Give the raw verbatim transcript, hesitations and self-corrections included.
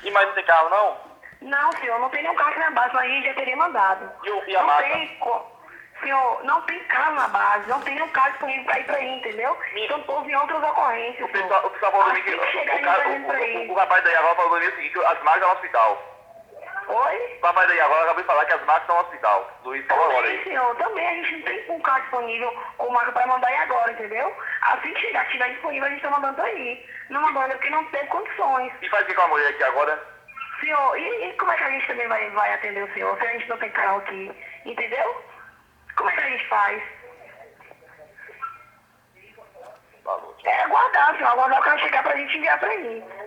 E mais não tem carro, não? Não, senhor, não tem nenhum carro aqui na base, mas a gente já teria mandado. E, o, e a não maca? tem, co- senhor, não tem carro na base, não tem nenhum carro disponível para ir para aí, entendeu? Me- Então todos em outras ocorrências, O pessoal, o pessoal falou pra mim que Assim que chegar, o, a cara- gente vai indo pra o, aí. o, o rapaz daí agora falou pra mim o seguinte, que as marcas estão no hospital. Oi? O rapaz daí agora acabei de falar que as marcas estão no hospital. Luiz falou agora Também, aí. senhor, também a gente não tem um carro disponível com marca para mandar aí agora, entendeu? Assim que chegar, estiver disponível, a gente tá mandando aí. Não mandando porque não teve condições. E faz o que com a mulher aqui agora? Senhor, e, e como é que a gente também vai, vai atender o senhor se a gente não tem carro aqui? Entendeu? Como é que a gente faz? Falou. É aguardar, senhor, aguardar o cara chegar pra gente enviar pra aí.